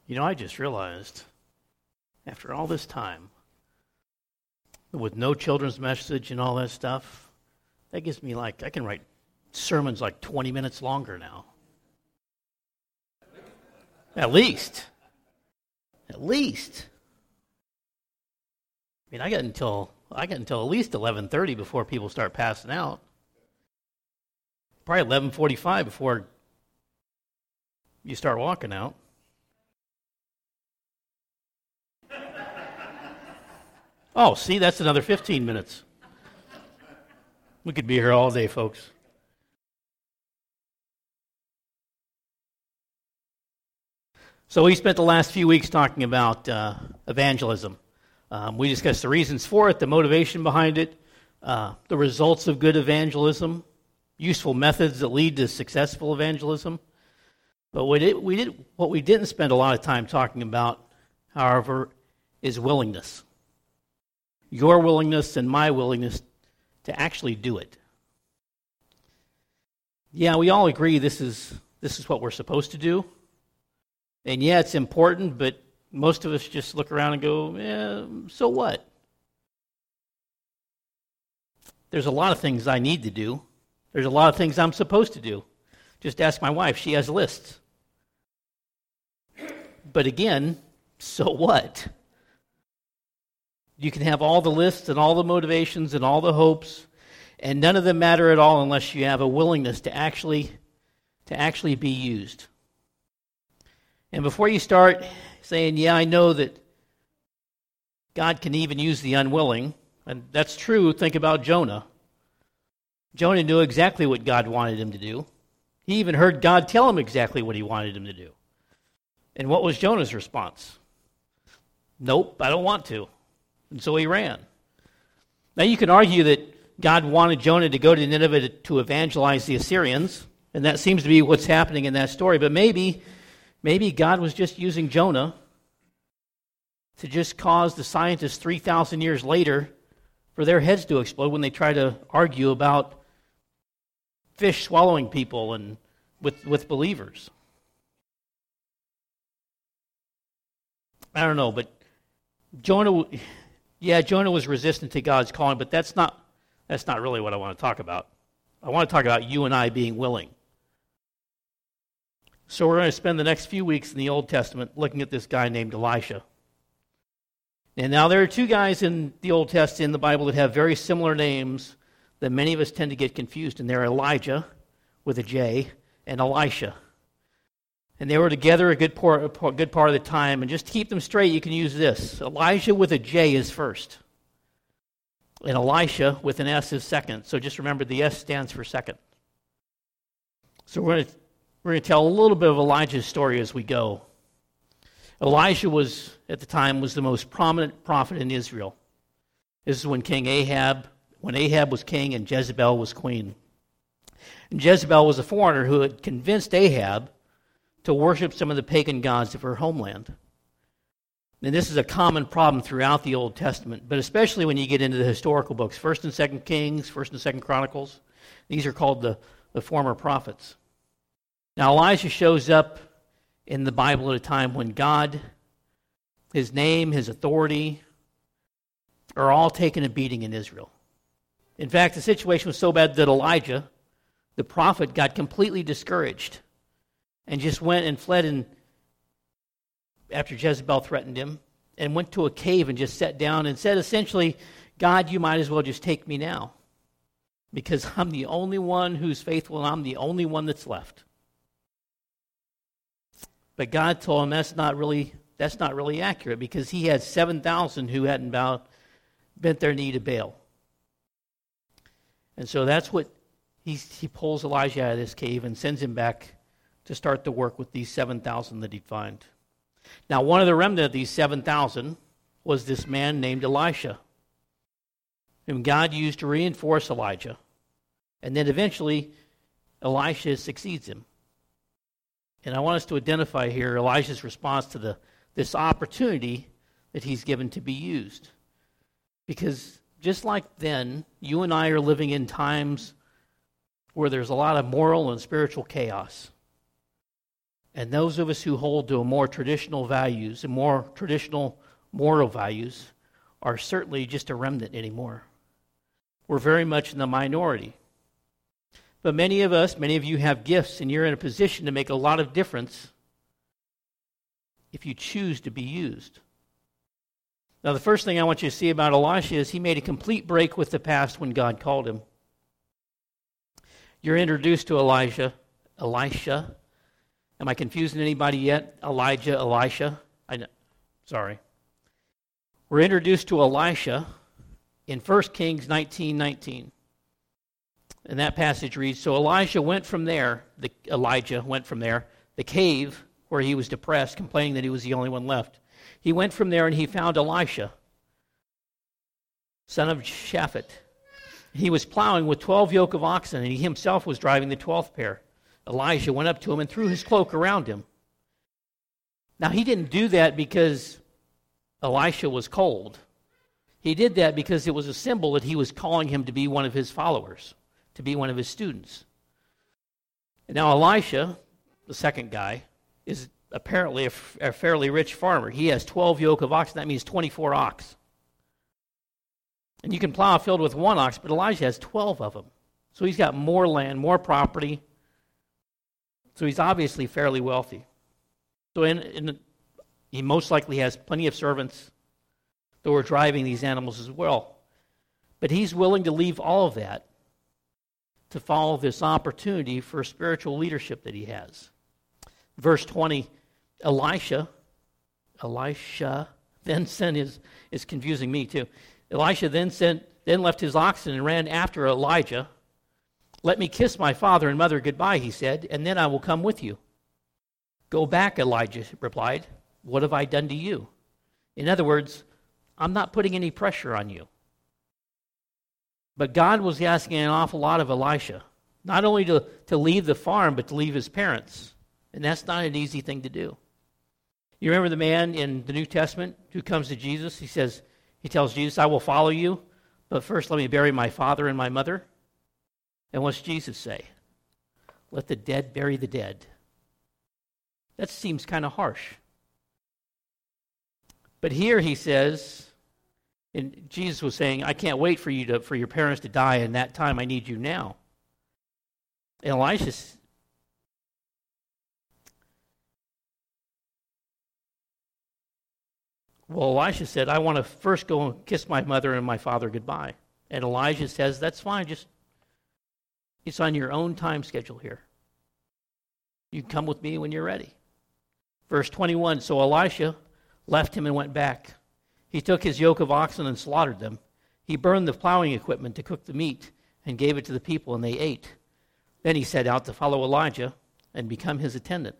I just realized, after all this time, with no children's message and all that stuff, that gives me I can write sermons 20 minutes longer now. At least. I mean, I got until at least 11:30 before people start passing out. Probably 11:45 before you start walking out. Oh, see, that's another 15 minutes. We could be here all day, folks. So we spent the last few weeks talking about evangelism. We discussed the reasons for it, the motivation behind it, the results of good evangelism, useful methods that lead to successful evangelism. But what we didn't spend a lot of time talking about, however, is willingness. Your willingness and my willingness to actually do it. Yeah, we all agree this is what we're supposed to do. And yeah, it's important, but most of us just look around and go, so what? There's a lot of things I need to do. There's a lot of things I'm supposed to do. Just ask my wife. She has lists. But again, so what? You can have all the lists and all the motivations and all the hopes, and none of them matter at all unless you have a willingness to actually be used. And before you start saying, yeah, I know that God can even use the unwilling, and that's true, think about Jonah. Jonah knew exactly what God wanted him to do. He even heard God tell him exactly what he wanted him to do. And what was Jonah's response? Nope, I don't want to. And so he ran. Now you can argue that God wanted Jonah to go to Nineveh to evangelize the Assyrians, and that seems to be what's happening in that story, but maybe God was just using Jonah to just cause the scientists 3,000 years later for their heads to explode when they try to argue about fish swallowing people and with believers. I don't know, but Jonah was resistant to God's calling, but that's not really what I want to talk about. I want to talk about you and I being willing. So we're going to spend the next few weeks in the Old Testament looking at this guy named Elisha. And now there are two guys in the Old Testament in the Bible that have very similar names that many of us tend to get confused, and they're Elijah with a J and Elisha. And they were together a good part of the time, and just to keep them straight, you can use this. Elijah with a J is first, and Elisha with an S is second. So just remember the S stands for second. So we're going to tell a little bit of Elijah's story as we go. Elijah at the time, was the most prominent prophet in Israel. This is when Ahab was king and Jezebel was queen. And Jezebel was a foreigner who had convinced Ahab to worship some of the pagan gods of her homeland. And this is a common problem throughout the Old Testament, but especially when you get into the historical books, 1st and 2nd Kings, 1st and 2nd Chronicles. These are called the former prophets. Now Elijah shows up in the Bible at a time when God, his name, his authority, are all taking a beating in Israel. In fact, the situation was so bad that Elijah, the prophet, got completely discouraged and just went and fled after Jezebel threatened him, and went to a cave and just sat down and said essentially, God, you might as well just take me now, because I'm the only one who's faithful and I'm the only one that's left. But God told him that's not really accurate, because he had 7,000 who hadn't bent their knee to Baal. And so that's what he pulls Elijah out of this cave and sends him back to start the work with these 7,000 that he'd find. Now, one of the remnant of these 7,000 was this man named Elisha, whom God used to reinforce Elijah. And then eventually, Elisha succeeds him. And I want us to identify here Elijah's response to this opportunity that he's given to be used. Because just like then, you and I are living in times where there's a lot of moral and spiritual chaos. And those of us who hold to a more traditional values and more traditional moral values are certainly just a remnant anymore. We're very much in the minority. But many of you have gifts, and you're in a position to make a lot of difference if you choose to be used. Now, the first thing I want you to see about Elisha is he made a complete break with the past when God called him. You're introduced to Elisha. Am I confusing anybody yet? Elijah, Elisha? Sorry. We're introduced to Elisha in 1 Kings 19:19. And that passage reads, so Elijah went from there, the cave where he was depressed, complaining that he was the only one left. He went from there and he found Elisha, son of Shaphat. He was plowing with 12 yoke of oxen, and he himself was driving the 12th pair. Elijah went up to him and threw his cloak around him. Now, he didn't do that because Elisha was cold. He did that because it was a symbol that he was calling him to be one of his followers, to be one of his students. And now Elisha, the second guy, is apparently a fairly rich farmer. He has 12 yoke of oxen. That means 24 ox. And you can plow a field with one ox, but Elijah has 12 of them. So he's got more land, more property. So he's obviously fairly wealthy. So he most likely has plenty of servants that were driving these animals as well. But he's willing to leave all of that to follow this opportunity for spiritual leadership that he has. Verse 20, Elisha then sent is confusing me too. Elisha then left his oxen and ran after Elijah. Let me kiss my father and mother goodbye, he said, and then I will come with you. Go back, Elijah replied. What have I done to you? In other words, I'm not putting any pressure on you. But God was asking an awful lot of Elisha, not only to leave the farm, but to leave his parents. And that's not an easy thing to do. You remember the man in the New Testament who comes to Jesus? He tells Jesus, I will follow you, but first let me bury my father and my mother. And what's Jesus say? Let the dead bury the dead. That seems kind of harsh. But here he says, and Jesus was saying, I can't wait for your parents to die, and that time I need you now. And Elisha said, I want to first go and kiss my mother and my father goodbye. And Elijah says, that's fine, it's on your own time schedule here. You can come with me when you're ready. Verse 21, so Elisha left him and went back. He took his yoke of oxen and slaughtered them. He burned the plowing equipment to cook the meat and gave it to the people, and they ate. Then he set out to follow Elijah and become his attendant.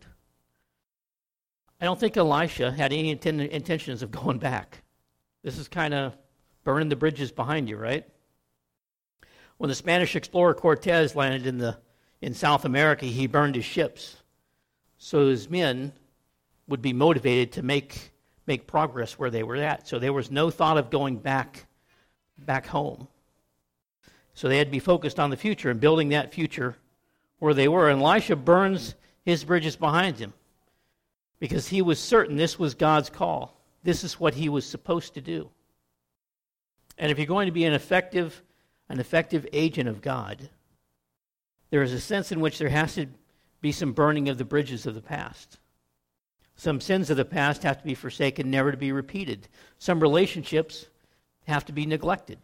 I don't think Elisha had any intentions of going back. This is kind of burning the bridges behind you, right? When the Spanish explorer Cortez landed in South America, he burned his ships so his men would be motivated to make progress where they were at. So there was no thought of going back home. So they had to be focused on the future and building that future where they were. And Elisha burns his bridges behind him because he was certain this was God's call. This is what he was supposed to do. And if you're going to be an effective agent of God, there is a sense in which there has to be some burning of the bridges of the past. Some sins of the past have to be forsaken, never to be repeated. Some relationships have to be neglected.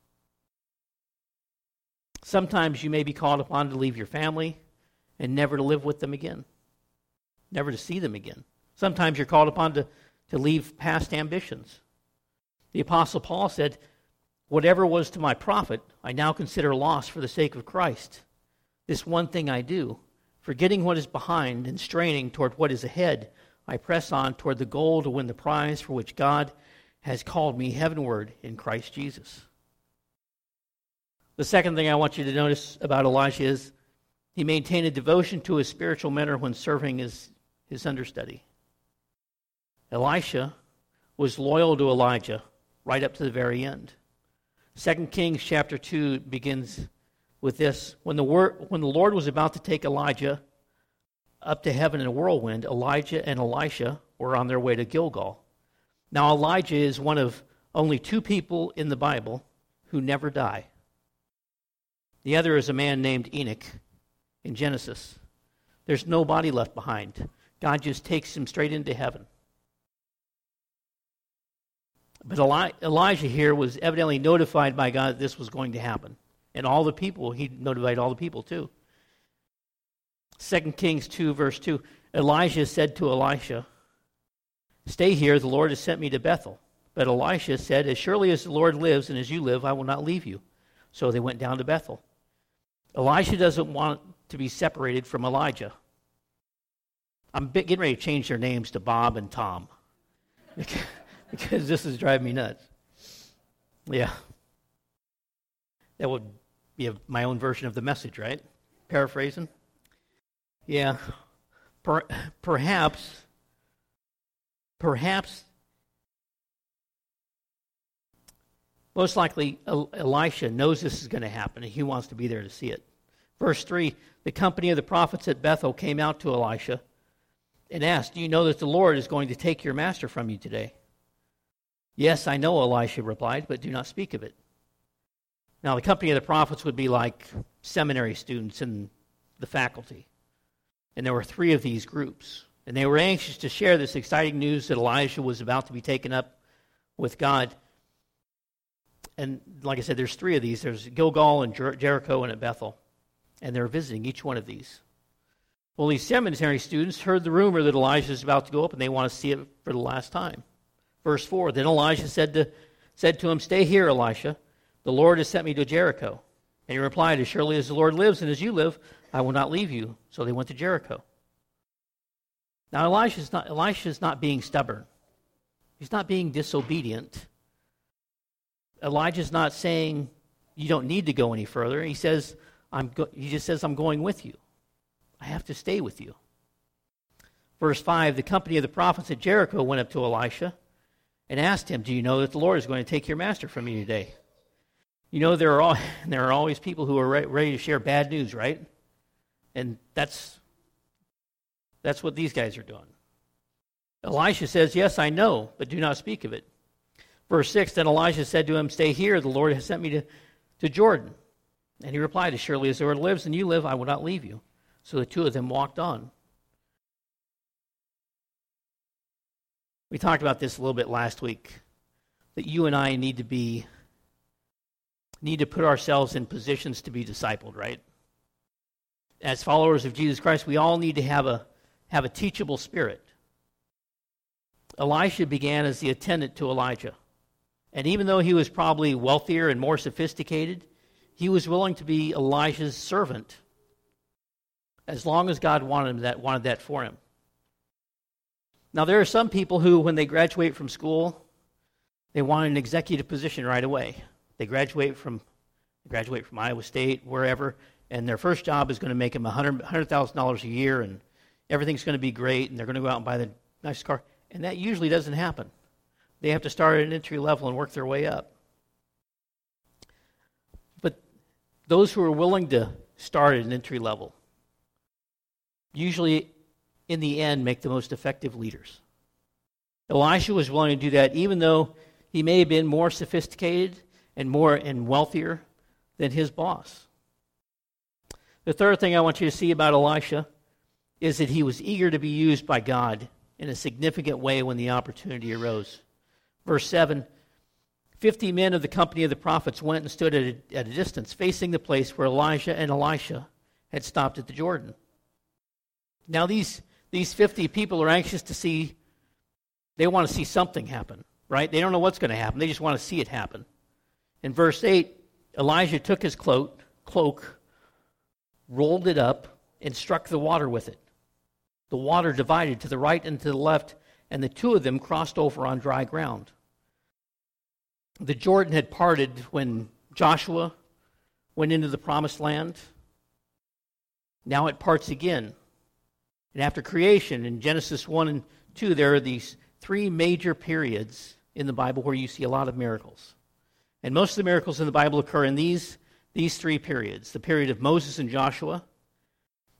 Sometimes you may be called upon to leave your family and never to live with them again, never to see them again. Sometimes you're called upon to leave past ambitions. The Apostle Paul said, whatever was to my profit, I now consider loss for the sake of Christ. This one thing I do, forgetting what is behind and straining toward what is ahead, I press on toward the goal to win the prize for which God has called me heavenward in Christ Jesus. The second thing I want you to notice about Elijah is he maintained a devotion to his spiritual mentor when serving his understudy. Elisha was loyal to Elijah right up to the very end. 2 Kings chapter 2 begins with this. When the Lord was about to take Elijah up to heaven in a whirlwind, Elijah and Elisha were on their way to Gilgal. Now Elijah is one of only two people in the Bible who never die. The other is a man named Enoch in Genesis. There's no body left behind. God just takes him straight into heaven. But Elijah here was evidently notified by God that this was going to happen. And all the people, he notified all the people too. 2 Kings 2, verse 2, Elijah said to Elisha, "Stay here, the Lord has sent me to Bethel." But Elisha said, "As surely as the Lord lives and as you live, I will not leave you." So they went down to Bethel. Elisha doesn't want to be separated from Elijah. I'm getting ready to change their names to Bob and Tom. Because this is driving me nuts. Yeah. That would be my own version of the Message, right? Paraphrasing. Yeah. Perhaps, most likely Elisha knows this is going to happen, and he wants to be there to see it. Verse 3, the company of the prophets at Bethel came out to Elisha and asked, "Do you know that the Lord is going to take your master from you today?" "Yes, I know," Elisha replied, "but do not speak of it." Now, the company of the prophets would be like seminary students in the faculty. And there were three of these groups. And they were anxious to share this exciting news that Elijah was about to be taken up with God. And like I said, there's three of these. There's Gilgal and Jericho and at Bethel. And they're visiting each one of these. Well, these seminary students heard the rumor that Elijah is about to go up, and they want to see it for the last time. Verse 4, then Elijah said to him, "Stay here, Elisha. The Lord has sent me to Jericho." And he replied, "As surely as the Lord lives and as you live, I will not leave you." So they went to Jericho. Now Elisha's not being stubborn. He's not being disobedient. Elijah's not saying you don't need to go any further. He says, he just says, "I'm going with you. I have to stay with you." Verse 5, the company of the prophets at Jericho went up to Elisha and asked him, "Do you know that the Lord is going to take your master from you today?" You know, there are always people who are ready to share bad news, right? And that's what these guys are doing. Elisha says, "Yes, I know, but do not speak of it." Verse 6, then Elijah said to him, "Stay here, the Lord has sent me to Jordan." And he replied, "As surely as the Lord lives and you live, I will not leave you." So the two of them walked on. We talked about this a little bit last week, that you and I need to put ourselves in positions to be discipled, right? As followers of Jesus Christ, we all need to have a teachable spirit. Elisha began as the attendant to Elijah. And even though he was probably wealthier and more sophisticated, he was willing to be Elijah's servant as long as God wanted that for him. Now, there are some people who, when they graduate from school, they want an executive position right away. They graduate from Iowa State, wherever, and their first job is going to make them $100,000 a year, and everything's going to be great, and they're going to go out and buy the nice car. And that usually doesn't happen. They have to start at an entry level and work their way up. But those who are willing to start at an entry level usually, in the end, make the most effective leaders. Elisha was willing to do that, even though he may have been more sophisticated and wealthier than his boss. The third thing I want you to see about Elisha is that he was eager to be used by God in a significant way when the opportunity arose. Verse 7, 50 men of the company of the prophets went and stood at a distance, facing the place where Elijah and Elisha had stopped at the Jordan. Now these 50 people are anxious to see, they want to see something happen, right? They don't know what's going to happen. They just want to see it happen. In verse 8, Elijah took his cloak, rolled it up, and struck the water with it. The water divided to the right and to the left, and the two of them crossed over on dry ground. The Jordan had parted when Joshua went into the promised land. Now it parts again. And after creation, in Genesis 1 and 2, there are these three major periods in the Bible where you see a lot of miracles. And most of the miracles in the Bible occur in these three periods. The period of Moses and Joshua,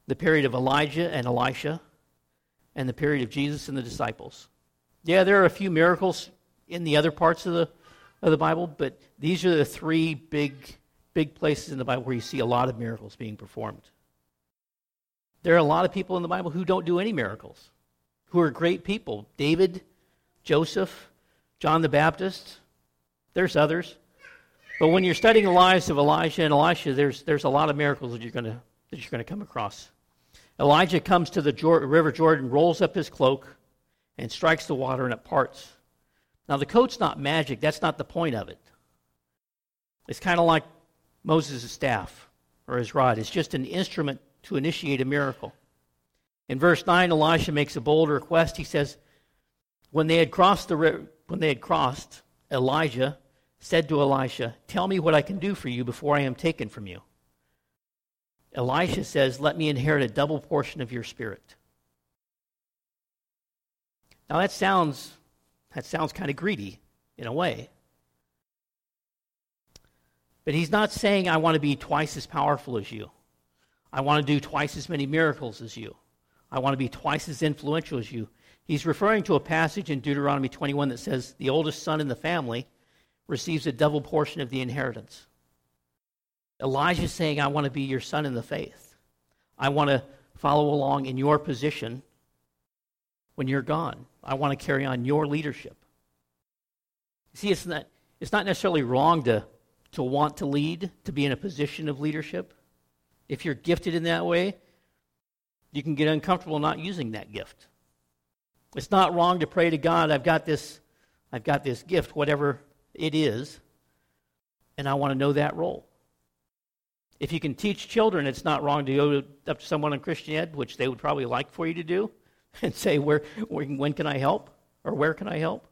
the period of Elijah and Elisha, and the period of Jesus and the disciples. Yeah, there are a few miracles in the other parts of the Bible, but these are the three big places in the Bible where you see a lot of miracles being performed. There are a lot of people in the Bible who don't do any miracles, who are great people. David, Joseph, John the Baptist, there's others. But when you're studying the lives of Elijah and Elisha, there's a lot of miracles that you're going to come across. Elijah comes to the River Jordan, rolls up his cloak, and strikes the water, and it parts. Now, the coat's not magic. That's not the point of it. It's kind of like Moses' staff or his rod. It's just an instrument to initiate a miracle. In verse 9, Elisha makes a bold request. He says, when they had crossed, Elijah said to Elisha, "Tell me what I can do for you before I am taken from you." Elisha says, "Let me inherit a double portion of your spirit." Now that sounds kind of greedy in a way. But he's not saying, "I want to be twice as powerful as you. I want to do twice as many miracles as you. I want to be twice as influential as you." He's referring to a passage in Deuteronomy 21 that says the oldest son in the family receives a double portion of the inheritance. Elijah's saying, "I want to be your son in the faith. I want to follow along in your position when you're gone. I want to carry on your leadership." See, it's not necessarily wrong to want to lead, to be in a position of leadership. If you're gifted in that way, you can get uncomfortable not using that gift. It's not wrong to pray to God, I've got this gift, whatever it is, and I want to know that role. If you can teach children, it's not wrong to go up to someone in Christian Ed, which they would probably like for you to do, and say, when can I help? Or where can I help?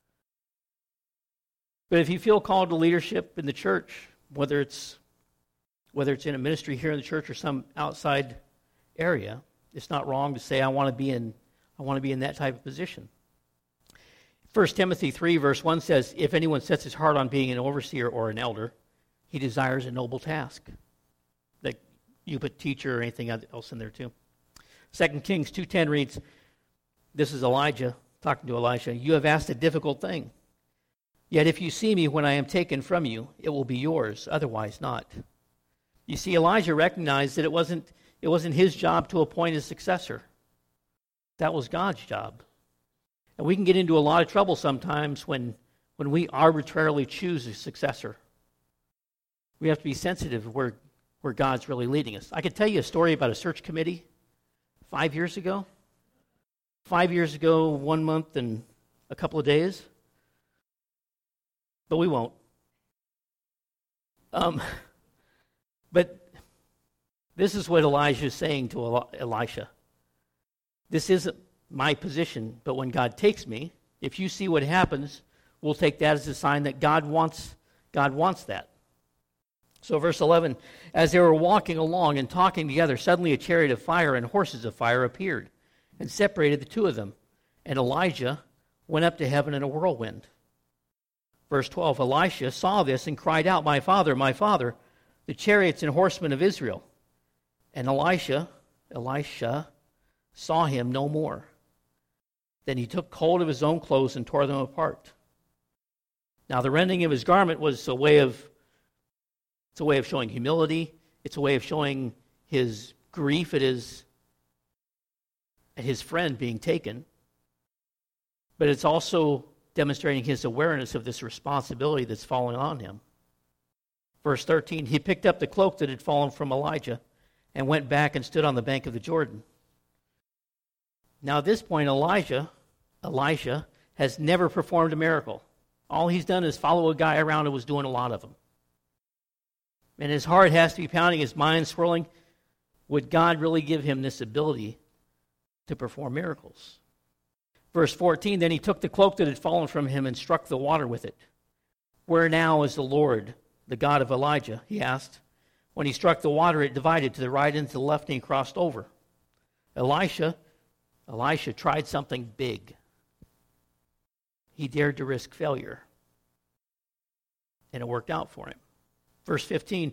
But if you feel called to leadership in the church, whether it's in a ministry here in the church or some outside area, it's not wrong to say, I want to be in that type of position. 1 Timothy 3 verse 1 says, "If anyone sets his heart on being an overseer or an elder, he desires a noble task." That you put teacher or anything else in there too. 2 Kings 2:10 reads, this is Elijah talking to Elisha, "You have asked a difficult thing. Yet if you see me when I am taken from you, it will be yours, otherwise not." You see, Elijah recognized that it wasn't his job to appoint his successor. That was God's job. And we can get into a lot of trouble sometimes when we arbitrarily choose a successor. We have to be sensitive where God's really leading us. I could tell you a story about a search committee 5 years ago. 5 years ago, 1 month and a couple of days. But we won't. But this is what Elijah is saying to Elisha. This isn't my position, but when God takes me, if you see what happens, we'll take that as a sign that God wants that. So verse 11, as they were walking along and talking together, suddenly a chariot of fire and horses of fire appeared and separated the two of them. And Elijah went up to heaven in a whirlwind. Verse 12, Elisha saw this and cried out, my father, the chariots and horsemen of Israel." And Elisha saw him no more. Then he took hold of his own clothes and tore them apart. Now the rending of his garment was a way of showing humility. It's a way of showing his grief at his friend being taken. But it's also demonstrating his awareness of this responsibility that's falling on him. Verse 13, he picked up the cloak that had fallen from Elijah and went back and stood on the bank of the Jordan. Now at this point, Elisha has never performed a miracle. All he's done is follow a guy around who was doing a lot of them. And his heart has to be pounding, his mind swirling. Would God really give him this ability to perform miracles? Verse 14, then he took the cloak that had fallen from him and struck the water with it. "Where now is the Lord, the God of Elijah?" he asked. When he struck the water, it divided to the right and to the left, and he crossed over. Elisha tried something big. He dared to risk failure. And it worked out for him. Verse 15,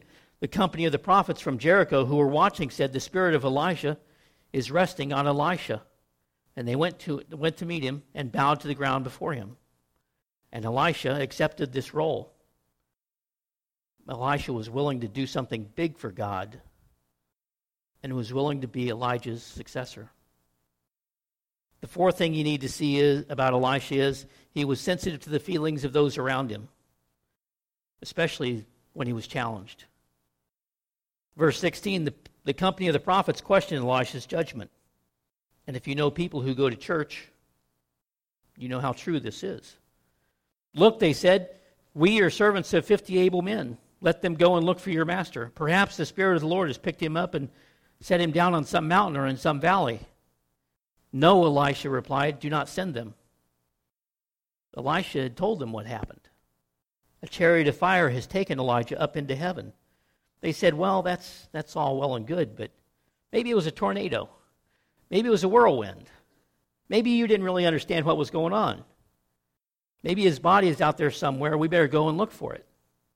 The company of the prophets from Jericho who were watching said, "The spirit of Elijah is resting on Elisha." And they went to meet him and bowed to the ground before him. And Elisha accepted this role. Elisha was willing to do something big for God and was willing to be Elijah's successor. The fourth thing you need to see about Elisha is he was sensitive to the feelings of those around him, especially when he was challenged. Verse 16, the company of the prophets questioned Elisha's judgment. And if you know people who go to church, you know how true this is. "Look," they said, "we are servants of 50 able men. Let them go and look for your master. Perhaps the Spirit of the Lord has picked him up and set him down on some mountain or in some valley." "No," Elisha replied, "do not send them." Elisha had told them what happened. A chariot of fire has taken Elijah up into heaven. They said, "Well, that's all well and good, but maybe it was a tornado. Maybe it was a whirlwind. Maybe you didn't really understand what was going on. Maybe his body is out there somewhere. We better go and look for it."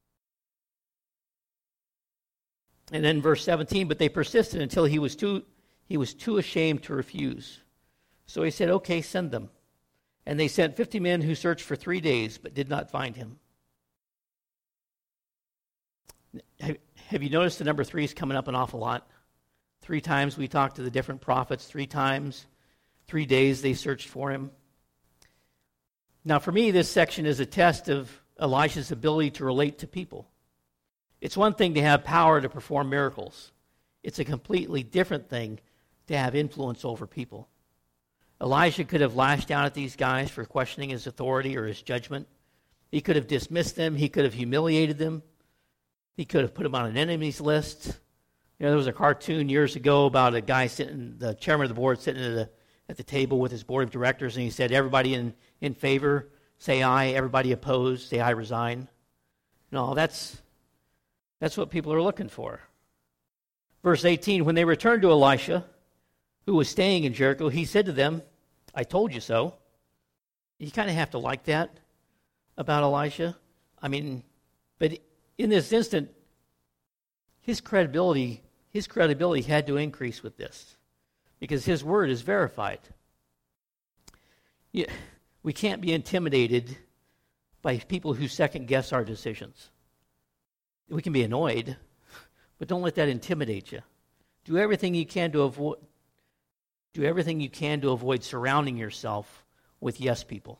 And then verse 17, but they persisted until he was too ashamed to refuse. So he said, "Okay, send them." And they sent 50 men who searched for 3 days but did not find him. Have you noticed the number 3 is coming up an awful lot? 3 times we talked to the different prophets. 3 times, 3 days they searched for him. Now for me, this section is a test of Elisha's ability to relate to people. It's one thing to have power to perform miracles. It's a completely different thing to have influence over people. Elisha could have lashed out at these guys for questioning his authority or his judgment. He could have dismissed them. He could have humiliated them. He could have put them on an enemies list. There was a cartoon years ago about a guy sitting, the chairman of the board, sitting at the table with his board of directors, and he said, "Everybody in favor, say aye. Everybody opposed, say I resign." No, that's what people are looking for. Verse 18, when they returned to Elisha, who was staying in Jericho, he said to them, "I told you so." You kind of have to like that about Elisha. But in this instant, his credibility had to increase with this because his word is verified. We can't be intimidated by people who second guess our decisions. We can be annoyed, but don't let that intimidate you. Do everything you can to avoid surrounding yourself with yes people.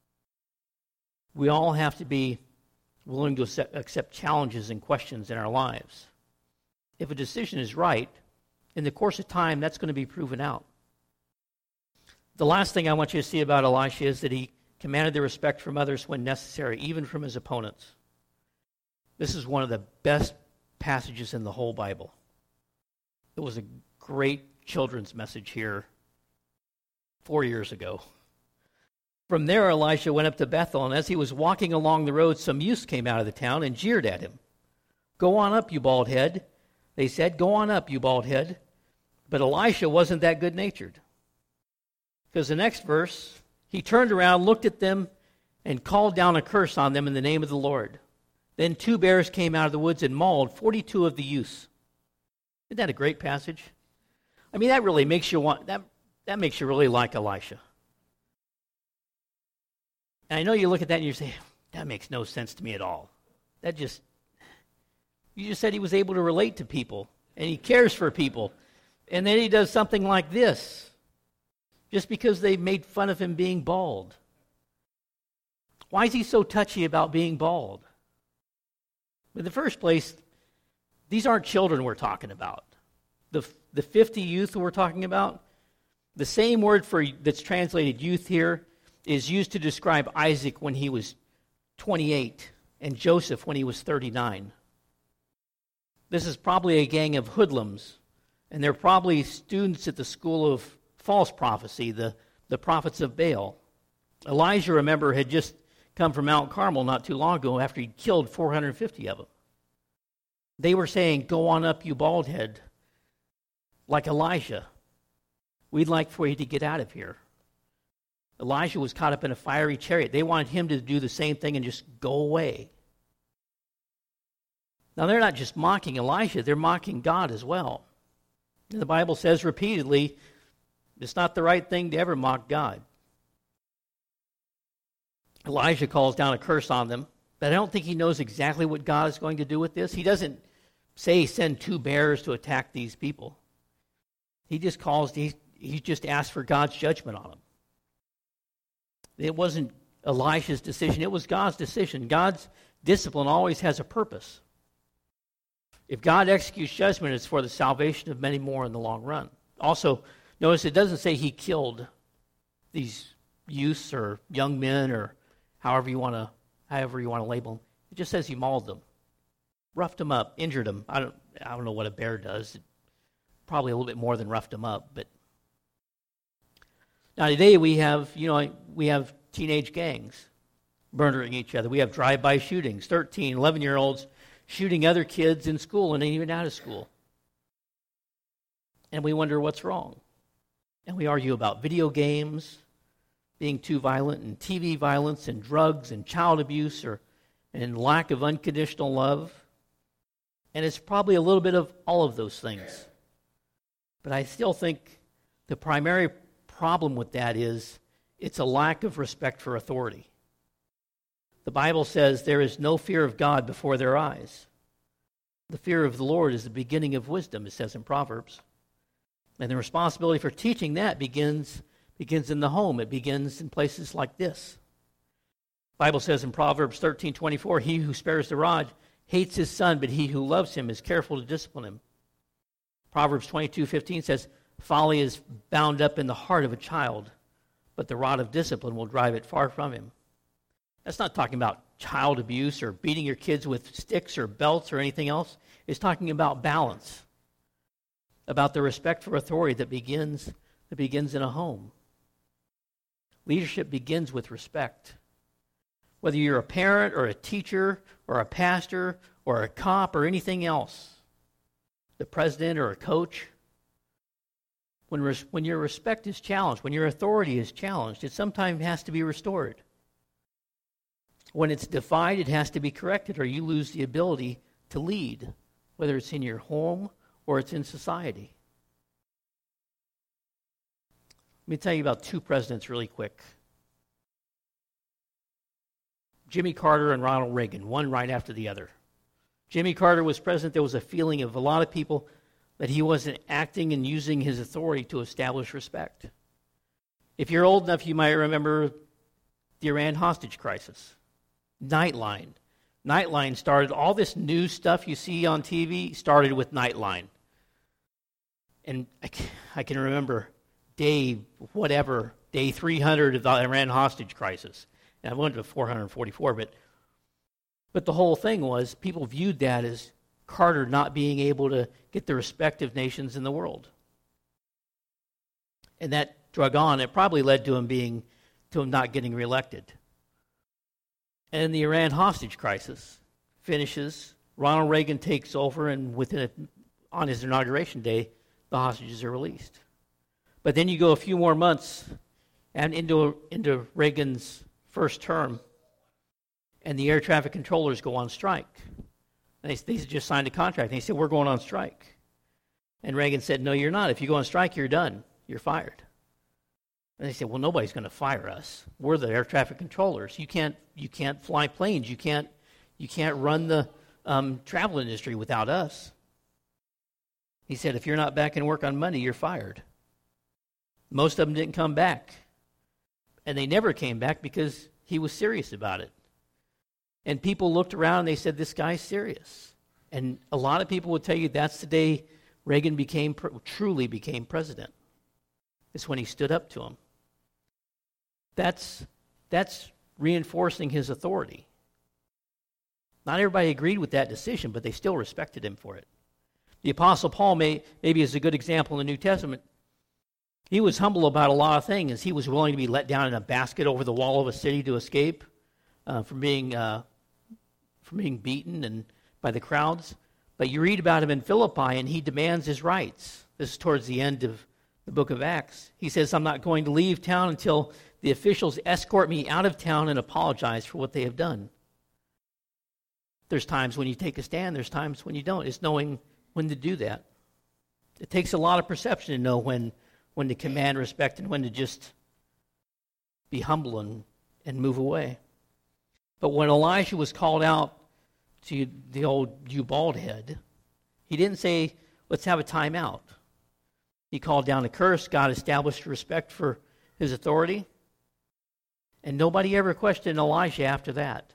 We all have to be willing to accept challenges and questions in our lives. If a decision is right, in the course of time, that's going to be proven out. The last thing I want you to see about Elisha is that he commanded the respect from others when necessary, even from his opponents. This is one of the best passages in the whole Bible. It was a great children's message here 4 years ago. From there, Elisha went up to Bethel, and as he was walking along the road, some youths came out of the town and jeered at him. "Go on up, you bald head." They said, "Go on up, you bald head." But Elisha wasn't that good-natured. Because the next verse, he turned around, looked at them, and called down a curse on them in the name of the Lord. Then 2 bears came out of the woods and mauled 42 of the youths. Isn't that a great passage? That really makes you that makes you really like Elisha. And I know you look at that and you say, that makes no sense to me at all. You just said he was able to relate to people, and he cares for people. And then he does something like this, just because they made fun of him being bald. Why is he so touchy about being bald? In the first place, these aren't children we're talking about. The 50 youth we're talking about, the same word that's translated youth here is used to describe Isaac when he was 28 and Joseph when he was 39. This is probably a gang of hoodlums, and they're probably students at the school of false prophecy, the prophets of Baal. Elijah, remember, had just come from Mount Carmel not too long ago after he'd killed 450 of them. They were saying, "Go on up, you bald head," like Elijah. "We'd like for you to get out of here." Elijah was caught up in a fiery chariot. They wanted him to do the same thing and just go away. Now, they're not just mocking Elijah, they're mocking God as well. And the Bible says repeatedly, it's not the right thing to ever mock God. Elijah calls down a curse on them, but I don't think he knows exactly what God is going to do with this. He doesn't say send 2 bears to attack these people. He just asked for God's judgment on them. It wasn't Elisha's decision, it was God's decision. God's discipline always has a purpose. If God executes judgment, it's for the salvation of many more in the long run. Also, notice it doesn't say he killed these youths or young men or however you want to label them. It just says he mauled them, roughed them up, injured them. I don't know what a bear does. Probably a little bit more than roughed them up. But now today we have teenage gangs murdering each other. We have drive-by shootings, 13, 11-year-olds shooting other kids in school and even out of school. And we wonder what's wrong. And we argue about video games being too violent, and TV violence, and drugs, and child abuse, and lack of unconditional love. And it's probably a little bit of all of those things. But I still think the primary problem with that is it's a lack of respect for authority. The Bible says there is no fear of God before their eyes. The fear of the Lord is the beginning of wisdom, it says in Proverbs. And the responsibility for teaching that begins in the home. It begins in places like this. The Bible says in Proverbs 13:24, he who spares the rod hates his son, but he who loves him is careful to discipline him. Proverbs 22:15 says, folly is bound up in the heart of a child, but the rod of discipline will drive it far from him. That's not talking about child abuse or beating your kids with sticks or belts or anything else. It's talking about balance, about the respect for authority that begins in a home. Leadership begins with respect. Whether you're a parent or a teacher or a pastor or a cop or anything else, the president or a coach, when your respect is challenged, when your authority is challenged, it sometimes has to be restored. When it's defied, it has to be corrected, or you lose the ability to lead, whether it's in your home or it's in society. Let me tell you about 2 presidents really quick. Jimmy Carter and Ronald Reagan, one right after the other. Jimmy Carter was president. There was a feeling of a lot of people that he wasn't acting and using his authority to establish respect. If you're old enough, you might remember the Iran hostage crisis. Nightline. Nightline started, all this news stuff you see on TV started with Nightline. And I can remember day 300 of the Iran hostage crisis. And I went to 444, but the whole thing was people viewed that as Carter not being able to get the respect of nations in the world. And that drug on. It probably led to him not getting reelected. And the Iran hostage crisis finishes. Ronald Reagan takes over, and on his inauguration day, the hostages are released. But then you go a few more months and into Reagan's first term, and the air traffic controllers go on strike. And they just signed a contract, and they said, we're going on strike. And Reagan said, no, you're not. If you go on strike, you're done. You're fired. And they said, well, nobody's going to fire us. We're the air traffic controllers. You can't fly planes. You can't run the travel industry without us. He said, if you're not back in work on Monday, you're fired. Most of them didn't come back. And they never came back because he was serious about it. And people looked around and they said, this guy's serious. And a lot of people would tell you that's the day Reagan truly became president. It's when he stood up to him. That's reinforcing his authority. Not everybody agreed with that decision, but they still respected him for it. The Apostle Paul maybe is a good example in the New Testament. He was humble about a lot of things. He was willing to be let down in a basket over the wall of a city to escape from being beaten and by the crowds. But you read about him in Philippi, and he demands his rights. This is towards the end of the book of Acts. He says, I'm not going to leave town until the officials escort me out of town and apologize for what they have done. There's times when you take a stand, there's times when you don't. It's knowing when to do that. It takes a lot of perception to know when to command respect and when to just be humble and move away. But when Elijah was called out to the old "you bald head," he didn't say, "Let's have a timeout." He called down a curse. God established respect for his authority. And nobody ever questioned Elijah after that.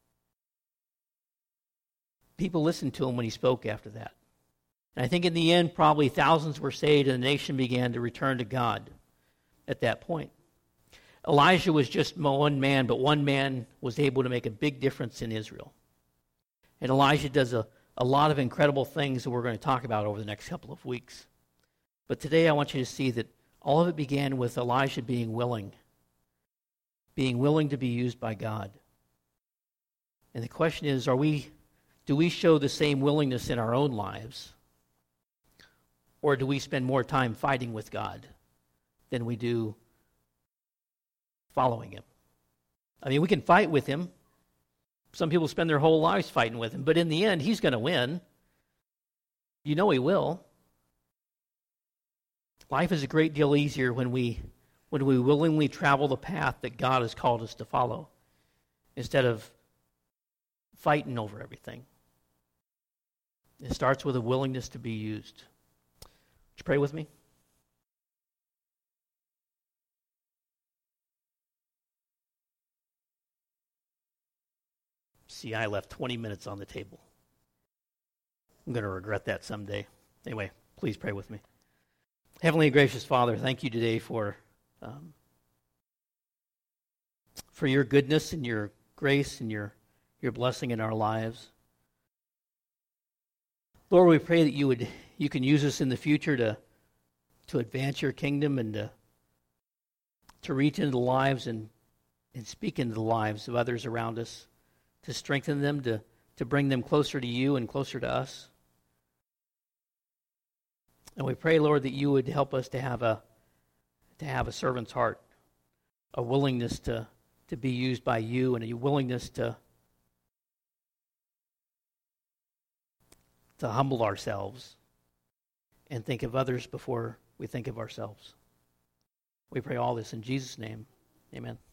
People listened to him when he spoke after that. And I think in the end, probably thousands were saved and the nation began to return to God at that point. Elijah was just one man, but one man was able to make a big difference in Israel. And Elijah does a lot of incredible things that we're going to talk about over the next couple of weeks. But today I want you to see that all of it began with Elijah being willing to be used by God. And the question is, do we show the same willingness in our own lives? Or do we spend more time fighting with God than we do following him? I mean, we can fight with him. Some people spend their whole lives fighting with him, but in the end, he's going to win. You know he will. Life is a great deal easier when we willingly travel the path that God has called us to follow, instead of fighting over everything. It starts with a willingness to be used. Would you pray with me? See, I left 20 minutes on the table. I'm going to regret that someday. Anyway, please pray with me. Heavenly and gracious Father, thank you today for your goodness and your grace and your blessing in our lives. Lord, we pray that you can use us in the future to advance your kingdom and to reach into the lives and speak into the lives of others around us, to strengthen them, to bring them closer to you and closer to us. And we pray, Lord, that you would help us to have a servant's heart, a willingness to be used by you, and a willingness to humble ourselves and think of others before we think of ourselves. We pray all this in Jesus' name. Amen.